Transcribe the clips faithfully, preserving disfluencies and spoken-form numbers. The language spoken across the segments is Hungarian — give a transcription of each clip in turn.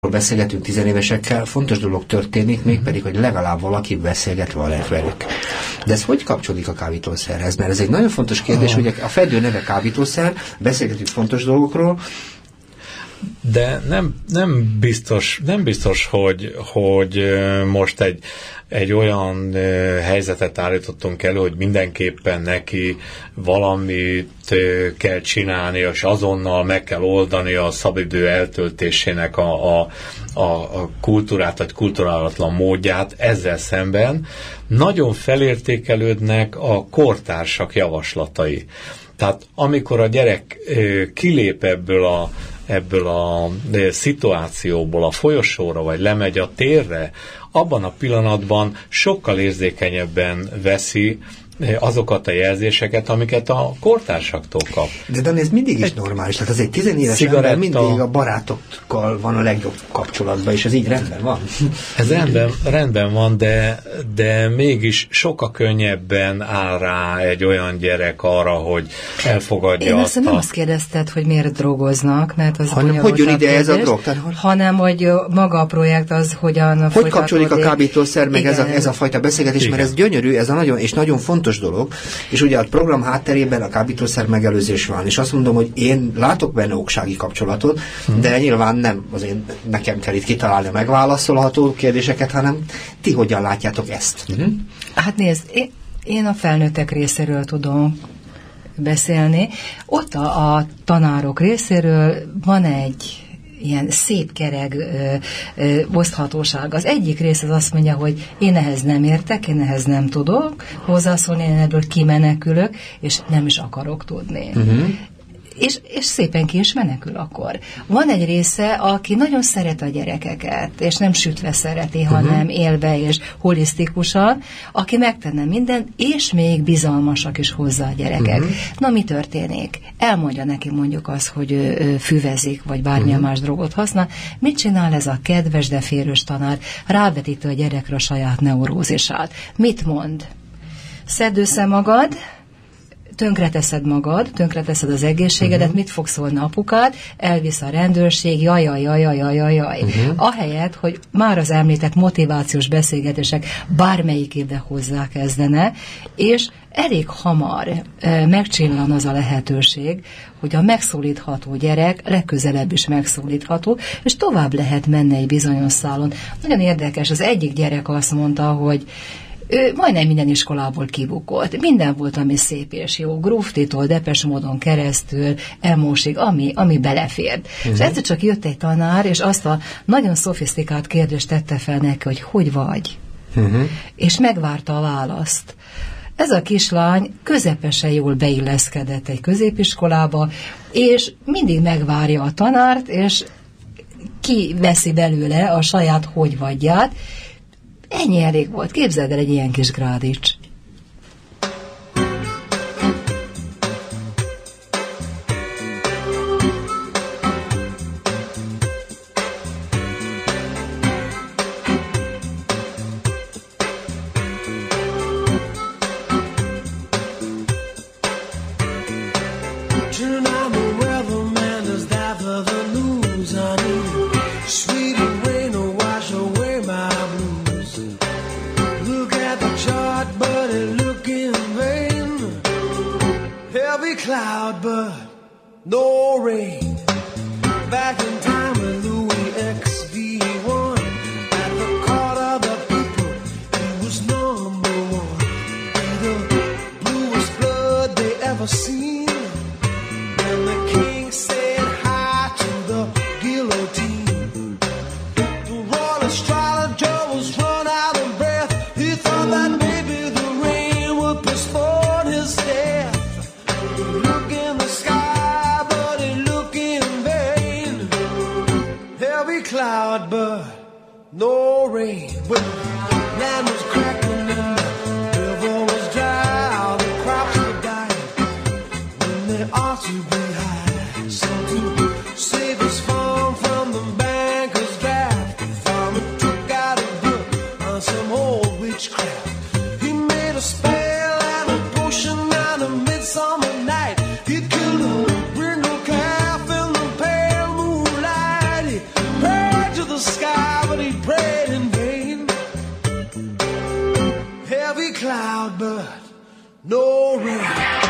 beszélgetünk tizenévesekkel, fontos dolog történik, mégpedig, hogy legalább valaki beszélget velük. De ez hogy kapcsolódik a kábítószerhez? Mert ez egy nagyon fontos kérdés, hogy a fedő neve kábítószer, beszélgetünk fontos dolgokról, de nem, nem biztos, nem biztos, hogy, hogy most egy, egy olyan helyzetet állítottunk elő, hogy mindenképpen neki valamit kell csinálni, és azonnal meg kell oldani a szabadidő eltöltésének a, a, a, a kultúrát, vagy kulturálatlan módját. Ezzel szemben nagyon felértékelődnek a kortársak javaslatai. Tehát amikor a gyerek kilép ebből a ebből a szituációból a folyosóra, vagy lemegy a térre, abban a pillanatban sokkal érzékenyebben veszi azokat a jelzéseket, amiket a kortársaktól kap. De Dani, ez mindig is egy normális. Tehát az egy tizenéves cigaretta... ember mindig a barátokkal van a legjobb kapcsolatban, és ez így rendben van. Ez rendben, rendben van, de, de mégis sokkal könnyebben áll rá egy olyan gyerek arra, hogy elfogadja Én azt azt a... nem azt kérdezted, hogy miért drogoznak, mert az hanem hogy jön ide ez a drog? Tehát, hanem, hogy maga a projekt az hogyan Hogy kapcsolódik a kábítószer, meg ez a, ez a fajta beszélgetés, Igen. mert ez gyönyörű, ez a nagyon, és nagyon fontos dolog, és ugye a program hátterében a kábítószer megelőzés van, és azt mondom, hogy én látok benne oksági kapcsolatot, hmm. de nyilván nem azért nekem kell itt kitalálni a megválaszolható kérdéseket, hanem ti hogyan látjátok ezt? Hmm. Hát nézd, én, én a felnőttek részéről tudom beszélni. Ott a, a tanárok részéről van egy ilyen szép kereg ö, ö, oszthatóság. Az egyik rész az azt mondja, hogy én ehhez nem értek, én ehhez nem tudok hozzászólni, én ebből kimenekülök, és nem is akarok tudni. Uh-huh. És, és szépen ki is menekül akkor. Van egy része, aki nagyon szeret a gyerekeket, és nem sütve szereti, uh-huh. hanem élve és holisztikusan, aki megtenne mindent, és még bizalmasak is hozzá a gyerekek. Uh-huh. Na, mi történik? Elmondja neki mondjuk azt, hogy ő, ő füvezik, vagy bármilyen uh-huh. más drogot használ. Mit csinál ez a kedves, de férős tanár? Rávetíti a gyerekre a saját neurózisát. Mit mond? Szedd össze magad, tönkreteszed magad, tönkreteszed az egészségedet, uh-huh. mit fog szólni apukád, elvisz a rendőrség, jaj, jaj, jaj, jaj, jaj, jaj. Uh-huh. Ahelyett, hogy már az említett motivációs beszélgetések bármelyikébe hozzá kezdene, és elég hamar e, megcsillan az a lehetőség, hogy a megszólítható gyerek legközelebb is megszólítható, és tovább lehet menni egy bizonyos szálon. Nagyon érdekes, az egyik gyerek azt mondta, hogy ő majdnem minden iskolából kibukott. Minden volt, ami szép és jó. Grúftitól, Depes Módon keresztül, Emósig, ami, ami belefért. Uh-huh. És egyszer csak jött egy tanár, és azt a nagyon szofisztikált kérdést tette fel neki, hogy hogy vagy? Uh-huh. És megvárta a választ. Ez a kislány közepesen jól beilleszkedett egy középiskolába, és mindig megvárja a tanárt, és kiveszi belőle a saját hogy vagyját. Ennyi elég volt. Képzeld el egy ilyen kis Grádics. To the no rain.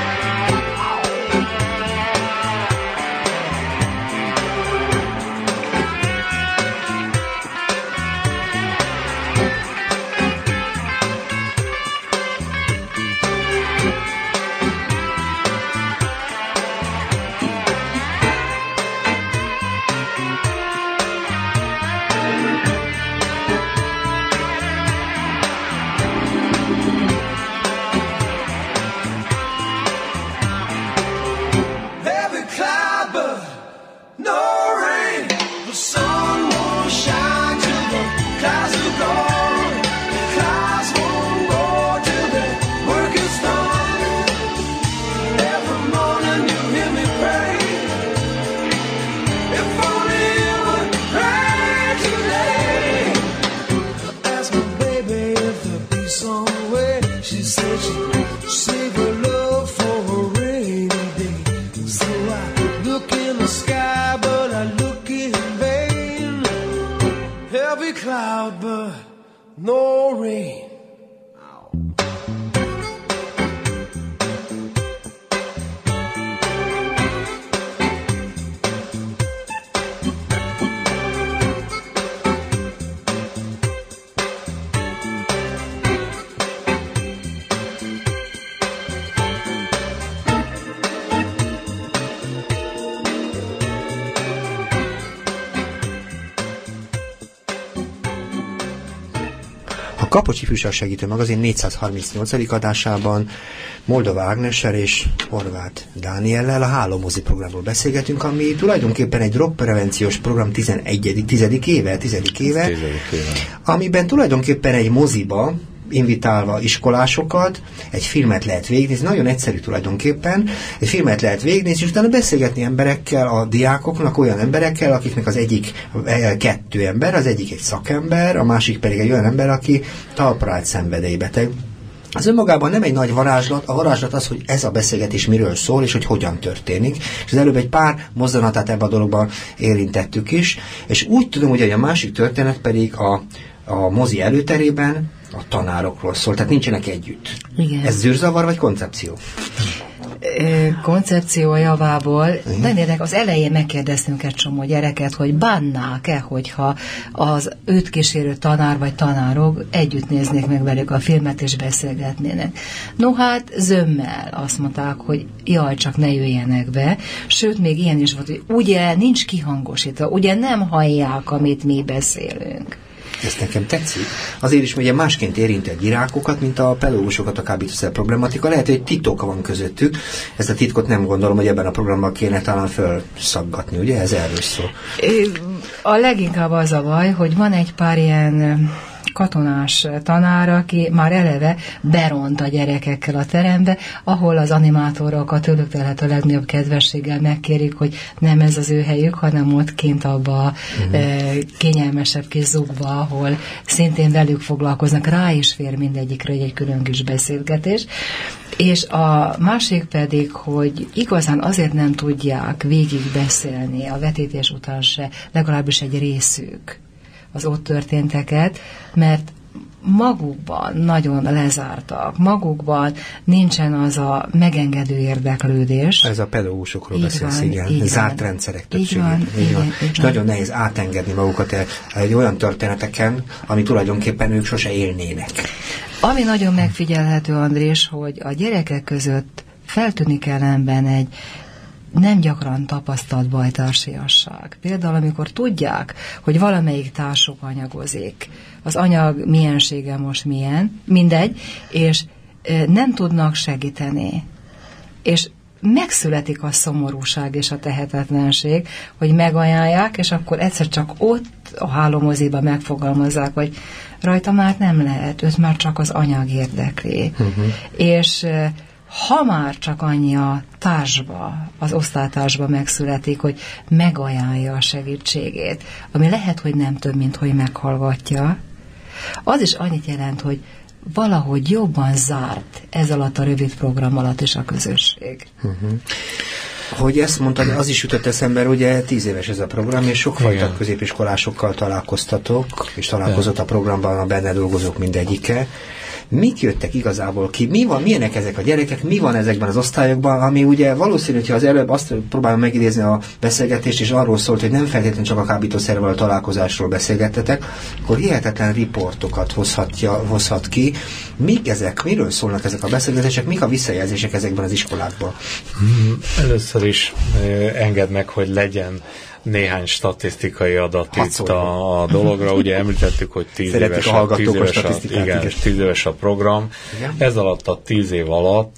Kapocsi Ifjúság Segítő Magazin négyszázharmincnyolcadik adásában Moldova Ágnessel és Horváth Dániellel a Háló mozi programról beszélgetünk, ami tulajdonképpen egy rockprevenciós program tizenegyedik tizedik éve, tizedik éve, tizedik éve, amiben tulajdonképpen egy moziba invitálva iskolásokat, egy filmet lehet végignézni, nagyon egyszerű tulajdonképpen, egy filmet lehet végignézni, és utána beszélgetni emberekkel, a diákoknak, olyan emberekkel, akiknek az egyik kettő ember, az egyik egy szakember, a másik pedig egy olyan ember, aki talpra állt szenvedélybeteg. Az önmagában nem egy nagy varázslat, a varázslat az, hogy ez a beszélgetés miről szól, és hogy hogyan történik. És az előbb egy pár mozzanatát ebben a dologban érintettük is, és úgy tudom, hogy a másik történet pedig a, a mozi előterében a tanárokról szól, tehát nincsenek együtt. Igen. Ez zűrzavar vagy koncepció? Koncepció javából, uh-huh. de érdekes, az elején megkérdeztünk egy csomó gyereket, hogy bánnák-e, hogyha az őt kísérő tanár vagy tanárok együtt néznék meg velük a filmet és beszélgetnének. No hát zömmel azt mondták, hogy jaj, csak ne jöjjenek be, sőt még ilyen is volt, hogy ugye nincs kihangosítva, ugye nem hallják, amit mi beszélünk. Ez nekem tetszik. Azért is ugye másként érinti a diákokat, mint a pedagógusokat a kábítószer problematika. Lehet, hogy egy titok van közöttük. Ezt a titkot nem gondolom, hogy ebben a programban kéne talán felszaggatni, ugye? Ez erről szól. A leginkább az a baj, hogy van egy pár ilyen katonás tanár, aki már eleve beront a gyerekekkel a terembe, ahol az animátorok a tőlük telhető legnagyobb kedvességgel megkérik, hogy nem ez az ő helyük, hanem ott kint abba uh-huh. e, kényelmesebb kis zugba, ahol szintén velük foglalkoznak. Rá is fér mindegyikre egy külön kis beszélgetés. És a másik pedig, hogy igazán azért nem tudják végig beszélni a vetítés után se, legalábbis egy részük az ott történteket, mert magukban nagyon lezártak, magukban nincsen az a megengedő érdeklődés. Ez a pedagógusokról beszélsz, igen. Zárt van, rendszerek többségében. És nagyon nehéz átengedni magukat egy olyan történeteken, ami tulajdonképpen ők sose élnének. Ami nagyon megfigyelhető, Andrés, hogy a gyerekek között feltűnik ellenben egy nem gyakran tapasztalt bajtársiasság. Például, amikor tudják, hogy valamelyik társuk anyagozik, az anyag miensége most milyen, mindegy, és nem tudnak segíteni. És megszületik a szomorúság és a tehetetlenség, hogy megajánlják, és akkor egyszer csak ott a hálómoziba megfogalmazzák, hogy rajta már nem lehet, őt már csak az anyag érdekli. Uh-huh. És ha már csak annyi a társba, az osztálytársba megszületik, hogy megajánlja a segítségét, ami lehet, hogy nem több, mint hogy meghallgatja, az is annyit jelent, hogy valahogy jobban zárt ez alatt a rövid program alatt is a közösség. Uh-huh. Hogy ezt mondtad, az is jutott eszembe, ugye tíz éves ez a program, és sokfajta középiskolásokkal találkoztatok, és találkozott a programban a benne dolgozók mindegyike. mik jöttek igazából ki, mi van, milyenek ezek a gyerekek, mi van ezekben az osztályokban, ami ugye valószínű, hogyha az előbb azt próbálom megidézni a beszélgetést, és arról szólt, hogy nem feltétlenül csak a kábítószerrel a találkozásról beszélgettetek, akkor hihetetlen riportokat hozhatja, hozhat ki. Mik ezek, miről szólnak ezek a beszélgetések, mik a visszajelzések ezekben az iskolákban? Először is engedd meg, hogy legyen néhány statisztikai adat Hat itt szóljon. a dologra. Ugye említettük, hogy tíz éves a, a, tíz éves a, igen, tíz éves a program. Igen. Ez alatt a tíz év alatt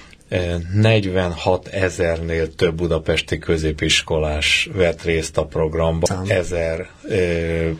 negyvenhat ezernél több budapesti középiskolás vett részt a programban. Ezer eh,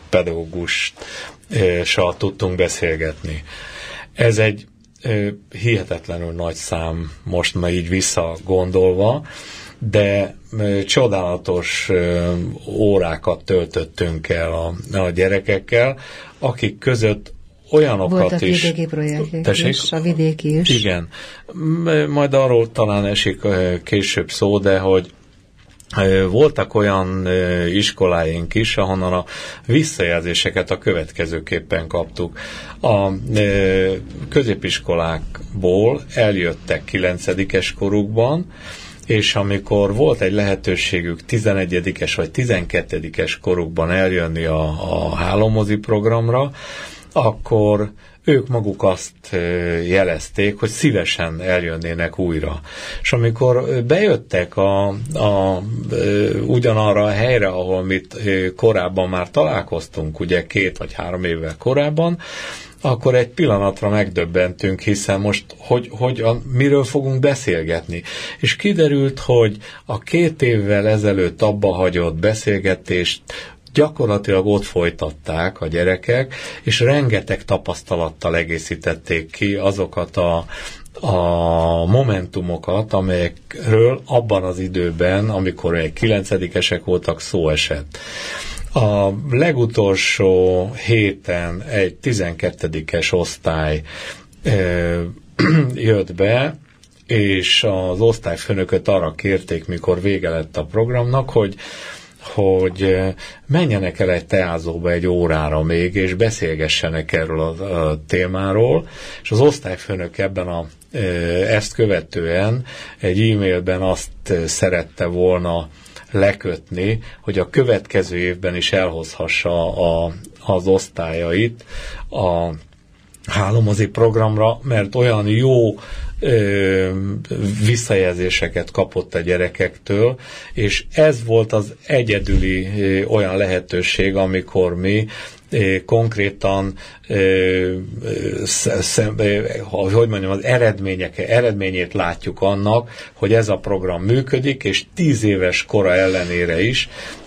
pedagógussal tudtunk beszélgetni. Ez egy eh, hihetetlenül nagy szám most már így visszagondolva, de ö, csodálatos ö, órákat töltöttünk el a, a gyerekekkel, akik között olyanokat Voltak is... vidéki projektek Tessék? is, a vidéki is. Igen. Majd arról talán esik ö, később szó, de hogy ö, voltak olyan ö, iskoláink is, ahonnan a visszajelzéseket a következőképpen kaptuk. A ö, középiskolákból eljöttek kilencedikes korukban, és amikor volt egy lehetőségük tizenegyedikes vagy tizenkettedikes korukban eljönni a, a hálómozi programra, akkor ők maguk azt jelezték, hogy szívesen eljönnének újra. És amikor bejöttek a, a, ugyanarra a helyre, ahol mi korábban már találkoztunk, ugye két vagy három évvel korábban, akkor egy pillanatra megdöbbentünk, hiszen most hogy, hogy a, miről fogunk beszélgetni. És kiderült, hogy a két évvel ezelőtt abba hagyott beszélgetést gyakorlatilag ott folytatták a gyerekek, és rengeteg tapasztalattal egészítették ki azokat a, a momentumokat, amelyekről abban az időben, amikor egy kilencedikesek voltak, szó esett. A legutolsó héten egy tizenkettedikes osztály ö, jött be, és az osztályfőnököt arra kérték, mikor vége lett a programnak, hogy hogy menjenek el egy teázóba egy órára még, és beszélgessenek erről a, a témáról, és az osztályfőnök ebben a, ezt követően egy e-mailben azt szerette volna lekötni, hogy a következő évben is elhozhassa a, az osztályait a hálómozi programra, mert olyan jó ö, visszajelzéseket kapott a gyerekektől, és ez volt az egyedüli ö, olyan lehetőség, amikor mi ö, konkrétan ö, szem, ö, hogy mondjam, az eredmények, eredményét látjuk annak, hogy ez a program működik, és tíz éves kora ellenére is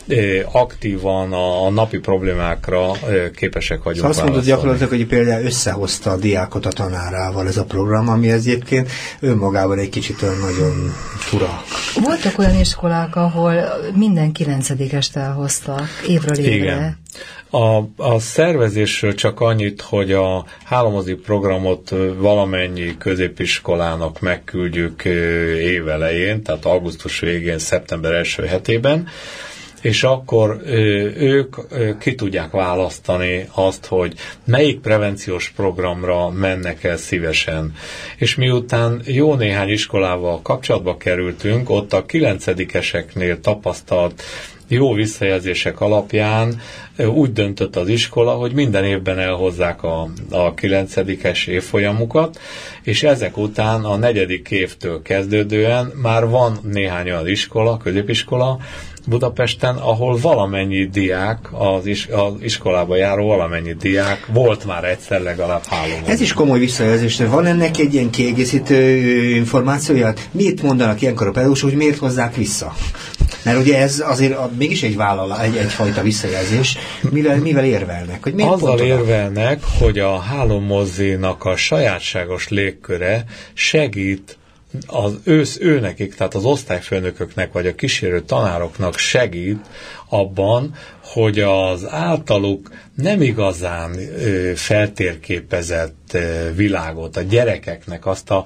aktívan a, a napi problémákra képesek vagyunk. Szóval azt mondod gyakorlatilag, hogy például összehozta a diákot a tanárával ez a program, ami egyébként önmagában egy kicsit olyan nagyon fura. Voltak olyan iskolák, ahol minden kilencedikest elhoztak évről évre. Igen. A, a szervezésről csak annyit, hogy a hálómozi programot valamennyi középiskolának megküldjük évelején, tehát augusztus végén, szeptember első hetében, és akkor ö, ők ö, ki tudják választani azt, hogy melyik prevenciós programra mennek el szívesen. És miután jó néhány iskolával kapcsolatba kerültünk, ott a kilencedikeseknél tapasztalt jó visszajelzések alapján úgy döntött az iskola, hogy minden évben elhozzák a, a kilencedikes évfolyamukat, és ezek után a negyedik évtől kezdődően már van néhány olyan iskola, középiskola Budapesten, ahol valamennyi diák, az, is, az iskolába járó valamennyi diák volt már egyszer legalább hálóban. Ez is komoly visszajelzés. Van ennek egy ilyen kiegészítő információja? Mit mondanak ilyenkor a pedagógusok, hogy miért hozzák vissza? Mert ugye ez azért a, mégis egy vállalás, egy, egyfajta visszajelzés. Mivel, mivel érvelnek? Hogy azzal érvelnek, hogy a hálómozinak a sajátságos légköre segít az ősz őnekik, tehát az osztályfőnököknek vagy a kísérő tanároknak segít abban, hogy az általuk nem igazán ö, feltérképezett ö, világot, a gyerekeknek azt a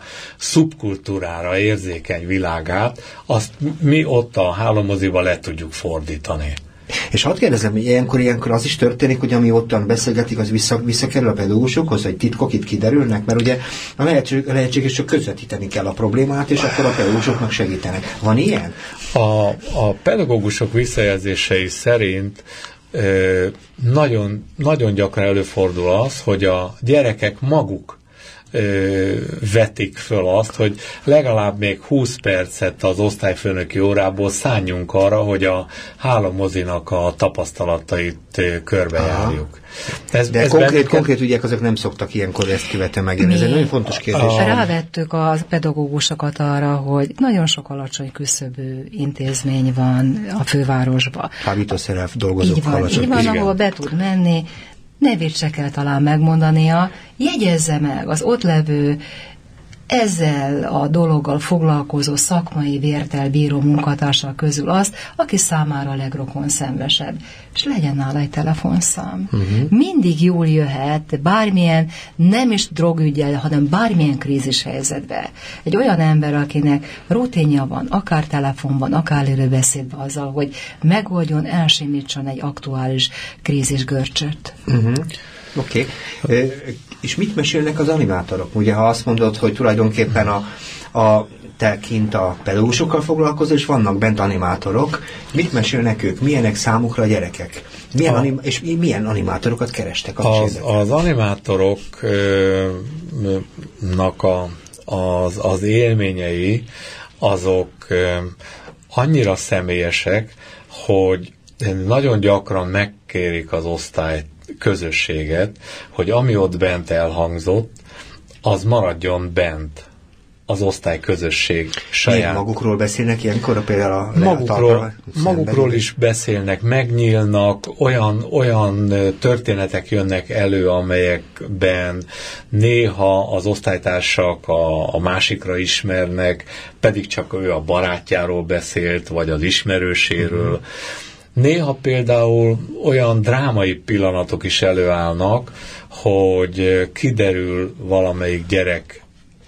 szubkultúrára érzékeny világát, azt mi ott a hálómoziba le tudjuk fordítani. És hadd kérdezem, hogy ilyenkor, ilyenkor az is történik, hogy ami ottan beszélgetik, az vissza, visszakerül a pedagógusokhoz, hogy titkok itt kiderülnek, mert ugye a lehetség, a lehetséges csak közvetíteni kell a problémát, és akkor a pedagógusoknak segítenek. Van ilyen? A, a pedagógusok visszajelzései szerint ö, nagyon, nagyon gyakran előfordul az, hogy a gyerekek maguk vetik föl azt, hogy legalább még húsz percet az osztályfőnöki órából szálljunk arra, hogy a hálamozinak a tapasztalatait körbejárjuk. Ez, De ez konkrét, bennünket... konkrét ügyek azok nem szoktak ilyenkor ezt követően megjelenni. Ez egy nagyon fontos kérdés. A... Rávettük a pedagógusokat arra, hogy nagyon sok alacsony küszöbű intézmény van a fővárosban. Kábítószerrel dolgozók. Így van, így van, ahol be tud menni, nevét se kell talán megmondania, jegyezze meg az ott levő, ezzel a dologgal foglalkozó szakmai vértel bíró munkatársak közül azt, aki számára a legrokonszenvesebb. És legyen nála egy telefonszám. Uh-huh. Mindig jól jöhet bármilyen, nem is drogügyel, hanem bármilyen krízis helyzetbe. Egy olyan ember, akinek rutinja van, akár telefonban, akár élőbeszédben azzal, hogy megoldjon, elsimítson egy aktuális krízis görcsöt. Uh-huh. Oké. Okay. És mit mesélnek az animátorok? Ugye, ha azt mondod, hogy tulajdonképpen a, a te kint a pedagógusokkal foglalkozol, és vannak bent animátorok, mit mesélnek ők? Milyenek számukra a gyerekek? Milyen a, anim, és milyen animátorokat kerestek? Az, az animátoroknak a, az, az élményei, azok annyira személyesek, hogy nagyon gyakran megkérik az osztályt, közösséget, hogy ami ott bent elhangzott, az maradjon bent az osztály közösség saját. Milyen magukról beszélnek ilyenkor? Például a magukról, magukról is beszélnek, megnyílnak, olyan, olyan történetek jönnek elő, amelyekben néha az osztálytársak a, a másikra ismernek, pedig csak ő a barátjáról beszélt, vagy az ismerőséről. Mm-hmm. Néha például olyan drámai pillanatok is előállnak, hogy kiderül valamelyik gyerek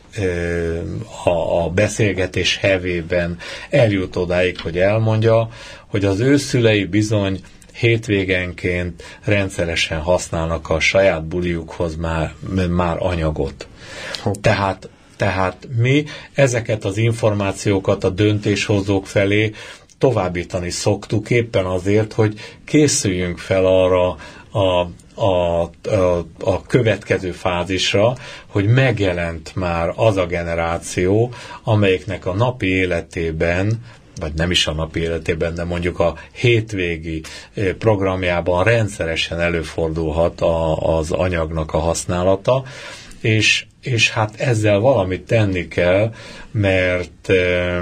a, a beszélgetés hevében eljut odáig, hogy elmondja, hogy az ő szülei bizony hétvégenként rendszeresen használnak a saját buliukhoz már, már anyagot. Tehát, tehát mi ezeket az információkat a döntéshozók felé továbbítani szoktuk éppen azért, hogy készüljünk fel arra a, a, a, a következő fázisra, hogy megjelent már az a generáció, amelyiknek a napi életében, vagy nem is a napi életében, de mondjuk a hétvégi programjában rendszeresen előfordulhat a, az anyagnak a használata, és és hát ezzel valamit tenni kell, mert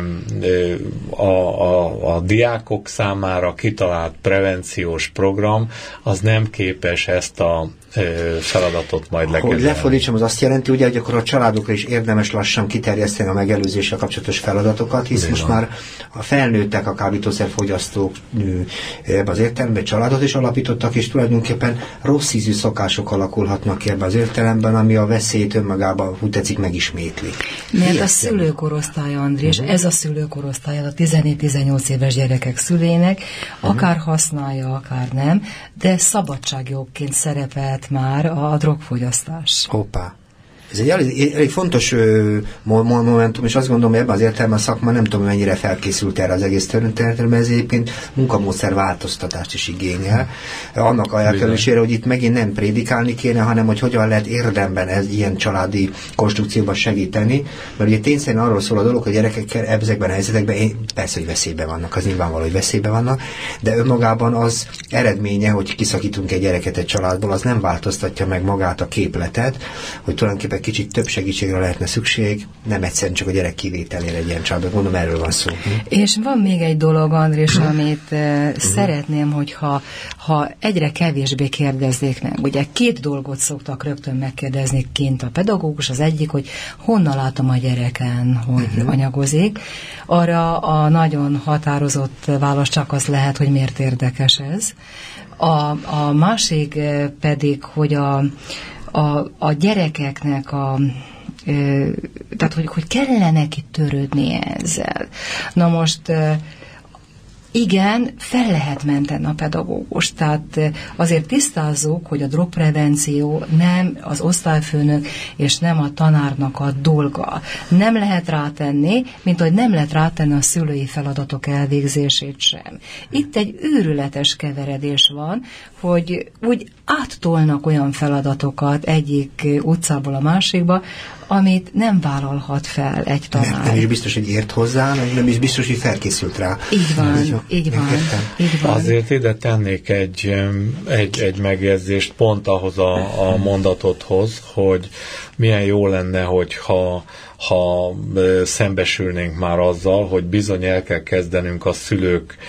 a, a, a diákok számára kitalált prevenciós program az nem képes ezt a feladatot majd lekezelni. Hogy lefordítsam, az azt jelenti, ugye, hogy akkor a családokra is érdemes lassan kiterjeszteni a megelőzéssel kapcsolatos feladatokat, hisz most már a felnőttek, a kábítószerfogyasztók ebbe az értelemben családot is alapítottak, és tulajdonképpen rossz ízű szokások alakulhatnak ki ebbe az értelemben, ami a veszélyt önmagában, úgy tetszik, megismétli. Mert Ilyet a szülőkorosztály, Andrés, uh-huh. ez a szülőkorosztály, a tizennégy-tizennyolc éves gyerekek szülének, uh-huh. akár használja, akár nem, de szabadságjogként szerepelt már a drogfogyasztás. Hoppá. Ez egy elég, elég fontos ö, momentum, és azt gondolom, hogy ebben az értelemben a szakma nem tudom, mennyire felkészült erre az egész területre, mert ez egyébként munkamódszer változtatást is igényel. Annak a elkerülésére, hogy itt megint nem prédikálni kéne, hanem hogy hogyan lehet érdemben ez ilyen családi konstrukcióban segíteni, mert ugye tényszerűen arról szól a dolog, hogy a gyerekekkel ezekben a helyzetekben persze, hogy veszélyben vannak, az nyilvánvaló, hogy veszélyben vannak, de önmagában az eredménye, hogy kiszakítunk egy gyereket egy családból, az nem változtatja meg magát a képletet, hogy tulajdonképpen kicsit több segítségre lehetne szükség, nem egyszerűen csak a gyerek kivételére egy ilyen családban, mondom, erről van szó. És van még egy dolog, Andrés, amit uh, szeretném, hogyha ha egyre kevésbé kérdezzék meg. Ugye két dolgot szoktak rögtön megkérdezni kint a pedagógus, az egyik, hogy honnan látom a gyereken, hogy uh-huh. anyagozik. Arra a nagyon határozott válasz csak az lehet, hogy miért érdekes ez. A, a másik pedig, hogy a A, a gyerekeknek a ö, tehát, hogy, hogy kellene neki törődnie ezzel. Na most ö, igen, fel lehet menteni a pedagógus. Tehát azért tisztázzuk, hogy a drogprevenció nem az osztályfőnök és nem a tanárnak a dolga. Nem lehet rátenni, mint hogy nem lehet rátenni a szülői feladatok elvégzését sem. Itt egy őrületes keveredés van, hogy úgy áttolnak olyan feladatokat egyik utcából a másikba, amit nem vállalhat fel egy tanár. Nem is biztos, hogy ért hozzá, nem is biztos, hogy felkészült rá. Így van, így, így van, így van. Azért ide tennék egy, egy, egy megjegyzést pont ahhoz a, a mondatodhoz, hogy milyen jó lenne, hogyha ha szembesülnénk már azzal, hogy bizony el kell kezdenünk a szülők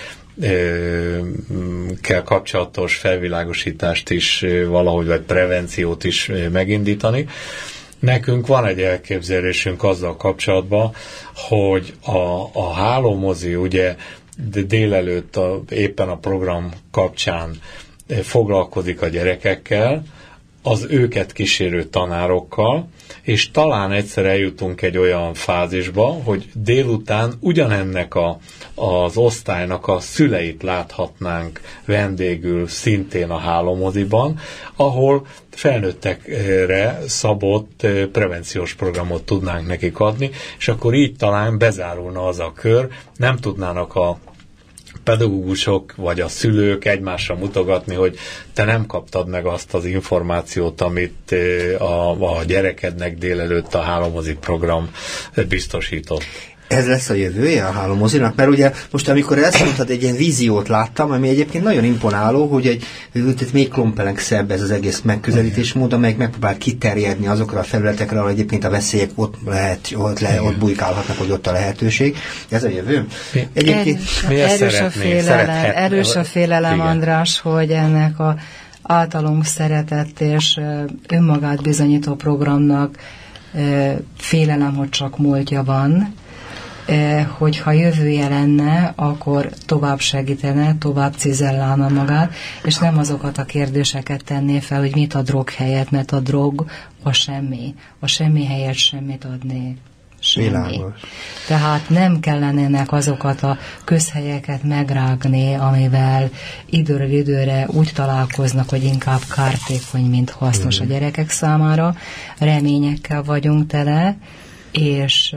kell kapcsolatos felvilágosítást is valahogy, vagy prevenciót is megindítani. Nekünk van egy elképzelésünk azzal kapcsolatban, hogy a, a hálómozi ugye délelőtt a, éppen a program kapcsán foglalkozik a gyerekekkel, az őket kísérő tanárokkal, és talán egyszer eljutunk egy olyan fázisba, hogy délután ugyanennek a, az osztálynak a szüleit láthatnánk vendégül szintén a hálómoziban, ahol felnőttekre szabott prevenciós programot tudnánk nekik adni, és akkor így talán bezárulna az a kör, nem tudnának a pedagógusok vagy a szülők egymásra mutogatni, hogy te nem kaptad meg azt az információt, amit a, a gyerekednek délelőtt a hálómozi program biztosított. Ez lesz a jövője a hálómozinak? Mert ugye most, amikor ezt mondtad, egy ilyen víziót láttam, ami egyébként nagyon imponáló, hogy egy hogy még klompelengszebb ez az egész megközelítésmód, amelyik megpróbál kiterjedni azokra a felületekre, ahol egyébként a veszélyek ott lehet, ott, le, ott bujkálhatnak, hogy ott a lehetőség. Ez a jövő? Egyébként erős, erős a félelem, erős a félelem, András, hogy ennek a általunk szeretett és önmagát bizonyító programnak félelem, hogy csak múltja van, hogyha jövője lenne, akkor tovább segítene, tovább cizellálna magát, és nem azokat a kérdéseket tenné fel, hogy mit a drog helyett, mert a drog a semmi. A semmi helyett semmit adni. Semmi. Világos. Tehát nem kellenének azokat a közhelyeket megrágni, amivel időről időre úgy találkoznak, hogy inkább kártékony, mint hasznos mm. a gyerekek számára. Reményekkel vagyunk tele, és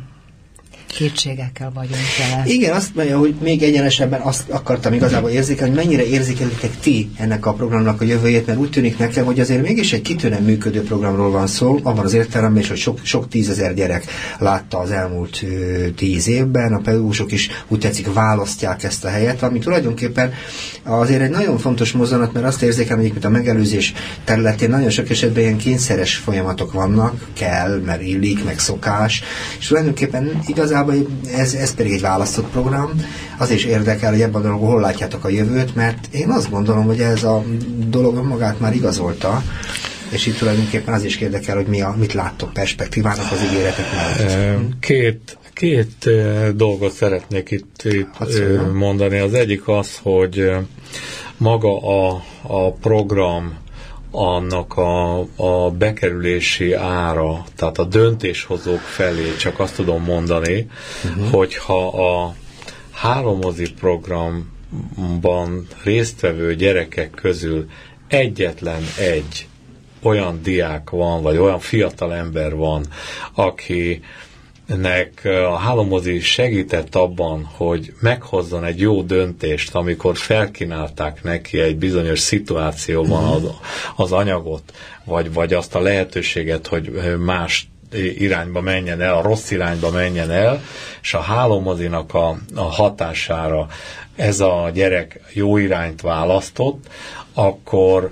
kétségekkel vagyunk vele. Igen, azt mondja, hogy még egyenesebben azt akartam igazából érzékelni, hogy mennyire érzékelitek ti ennek a programnak a jövőjét, mert úgy tűnik nekem, hogy azért mégis egy kitűnően működő programról van szó, abban az értelemben is, hogy sok, sok tízezer gyerek látta az elmúlt ö, tíz évben, a pedagógusok is úgy tetszik választják ezt a helyet, ami tulajdonképpen azért egy nagyon fontos mozzanat, mert azt érzékelem, hogy a megelőzés területén nagyon sok esetben ilyen kényszeres folyamatok vannak, kell, mert illik, meg szokás, és tulajdonképpen igazán Ez, ez pedig egy választott program. Az is érdekel, hogy ebben a dologban hol látjátok a jövőt, mert én azt gondolom, hogy ez a dolog magát már igazolta, és itt tulajdonképpen az is érdekel, hogy mi a, mit láttok perspektívának az ígéretek mellett. Két, két dolgot szeretnék itt, itt mondani. Az egyik az, hogy maga a, a program annak a, a bekerülési ára, tehát a döntéshozók felé csak azt tudom mondani, uh-huh. hogyha a hálómozi programban résztvevő gyerekek közül egyetlen egy olyan diák van, vagy olyan fiatal ember van, aki nek a hálómozi segített abban, hogy meghozzon egy jó döntést, amikor felkínálták neki egy bizonyos szituációban az, az anyagot, vagy, vagy azt a lehetőséget, hogy más irányba menjen el, a rossz irányba menjen el, és a hálómozinak a, a hatására ez a gyerek jó irányt választott, akkor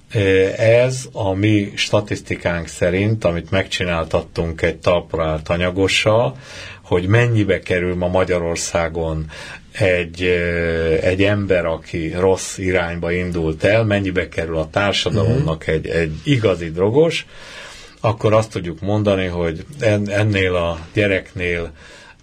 ez a mi statisztikánk szerint, amit megcsináltattunk egy talpra állt anyagossal, hogy mennyibe kerül ma Magyarországon egy, egy ember, aki rossz irányba indult el, mennyibe kerül a társadalomnak egy, egy igazi drogos, akkor azt tudjuk mondani, hogy ennél a gyereknél,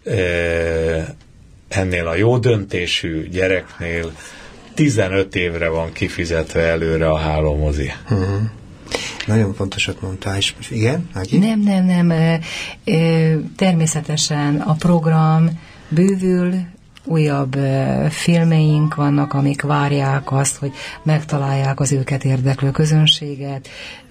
ennél a jó döntésű gyereknél tizenöt évre van kifizetve előre a hálómozi. Uh-huh. Nagyon fontosat mondtál, és igen? Ági? Nem, nem, nem. Természetesen a program bővül, újabb filmeink vannak, amik várják azt, hogy megtalálják az őket érdeklő közönséget.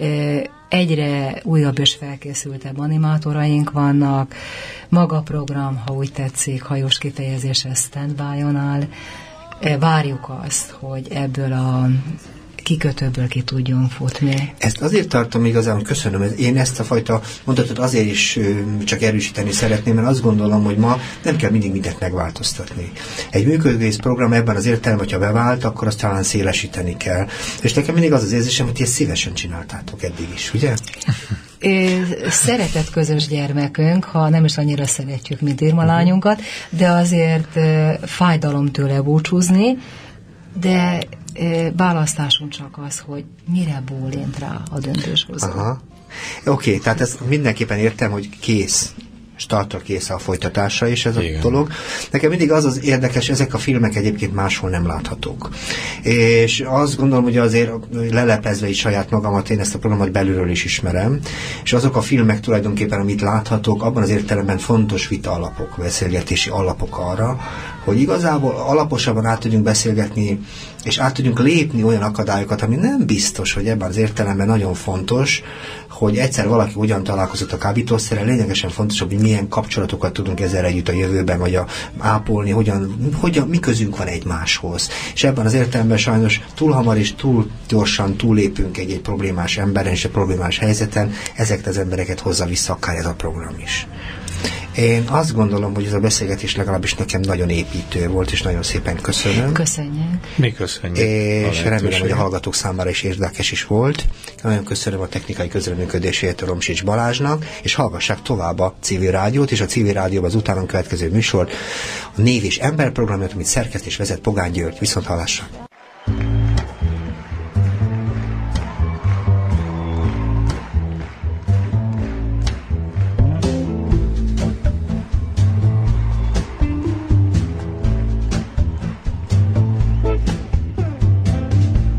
Egyre újabb és felkészültebb animátoraink vannak. Maga a program, ha úgy tetszik, hajós kifejezése stand-by-on áll. Várjuk azt, hogy ebből a kikötőből ki tudjon futni. Ezt azért tartom igazán, hogy köszönöm. Én ezt a fajta mondatot azért is csak erősíteni szeretném, mert azt gondolom, hogy ma nem kell mindig mindent megváltoztatni. Egy működőkész program ebben az értelemben, hogyha bevált, akkor azt talán szélesíteni kell. És nekem mindig az az érzésem, hogy ezt szívesen csináltátok eddig is, ugye? Szeretett közös gyermekünk, ha nem is annyira szeretjük, mint Irma lányunkat, de azért fájdalom tőle búcsúzni, de választásunk csak az, hogy mire bólint rá a döntéshozó. Aha. Oké, okay, tehát ezt mindenképpen értem, hogy kész. Startra kész a folytatása is ez a Igen. dolog. Nekem mindig az az érdekes, ezek a filmek egyébként máshol nem láthatók. És azt gondolom, hogy azért leleplezve is saját magamat, én ezt a programot belülről is ismerem, és azok a filmek tulajdonképpen, amit láthatók, abban az értelemben fontos vita alapok, beszélgetési alapok arra, hogy igazából alaposabban át tudjunk beszélgetni, és át tudjunk lépni olyan akadályokat, ami nem biztos, hogy ebben az értelemben nagyon fontos, hogy egyszer valaki ugyan találkozott a kábítószerrel, lényegesen fontos, hogy milyen kapcsolatokat tudunk ezzel együtt a jövőben, vagy a, ápolni, hogyan, hogyan, mi közünk van egymáshoz. És ebben az értelemben sajnos túl hamar és túl gyorsan túllépünk egy-egy problémás emberen és egy problémás helyzeten, ezeket az embereket hozza vissza akár ez a program is. Én azt gondolom, hogy ez a beszélgetés legalábbis nekem nagyon építő volt, és nagyon szépen köszönöm. Köszönjük. Mi köszönjük. És remélem, hogy a hallgatók számára is érdekes is volt. Nagyon köszönöm a technikai közreműködését Romsics Balázsnak, és hallgassák tovább a Civil Rádiót, és a Civil Rádióban az utána következő műsor, a Név és Ember programját, amit szerkeszt és vezet Pogány György. Viszont hallásra.